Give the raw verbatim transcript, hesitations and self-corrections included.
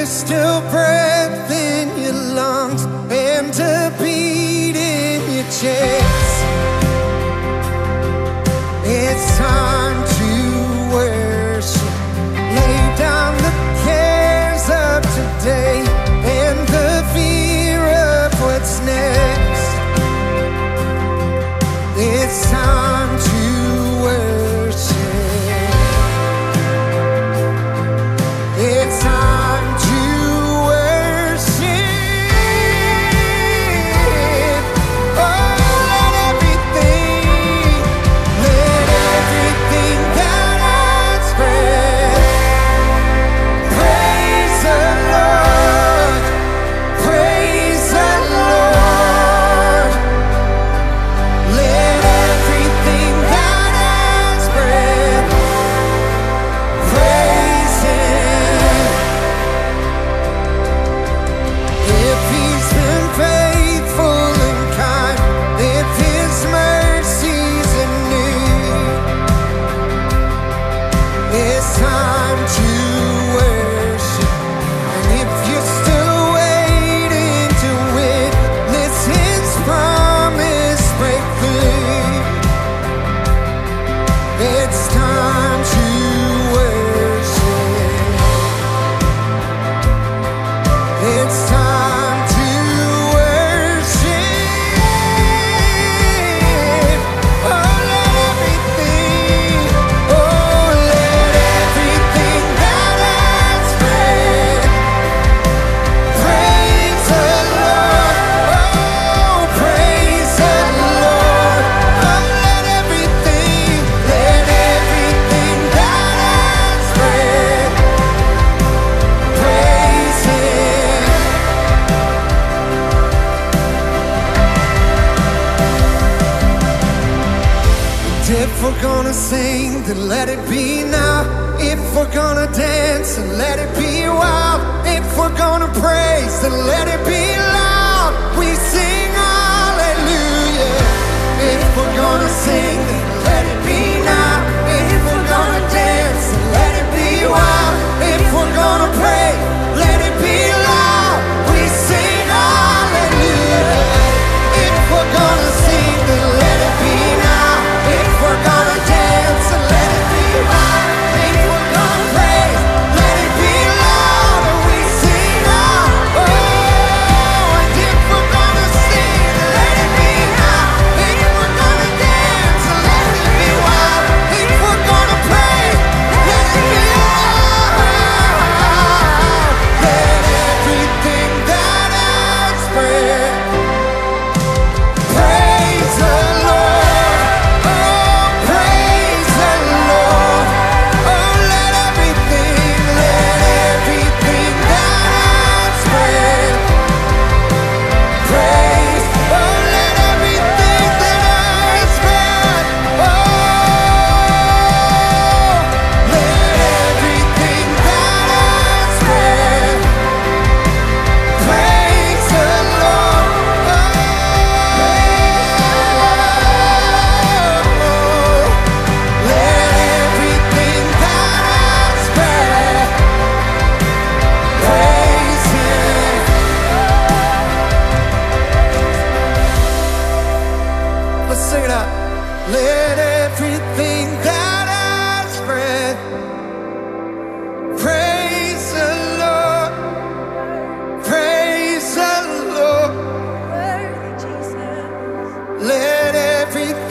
still breath in your lungs and a beat in your chest, it's time to worship. Lay down the cares of today and the fear of what's next. It's time to worship. It's time to worship. Oh, let everything, let everything that has breath praise the Lord, praise the Lord. Let everything that has breath praise Him. If He's been faithful and kind, if His mercies are new, it's time to worship. And if you're still waiting to witness His promise break through, it's time to worship. It's time to worship. Oh, let everything, oh, let everything that has breath praise the Lord. Oh, praise the Lord. Oh, let everything, let everything that has breath praise Him. If we're gonna sing, then let it be now. If we're gonna dance, then let it be wild. If we're gonna praise, then let it be loud. We sing hallelujah. If we're gonna sing, then let it be now. If we're gonna dance, then let it be wild. If we're gonna pray, let it be loud. We sing hallelujah. If we're gonna sing, then let it be now. If we're gonna dance, then let it be wild. If we're gonna pray, let it be loud. We sing out. Oh, and if we're gonna sing, then let it be now. If we're gonna dance, then let it be wild. If we're gonna pray, let it be loud. Let everything that has breath praise the Lord. Oh, praise the Lord. Oh, let everything, let everything that has breath praise. Oh, let everything that has breath. Oh, let everything that has breath praise the Lord. Oh, let everything that has breath praise Him. Let's sing it out. Let everything that has breath praise the Lord, praise the Lord. Let everything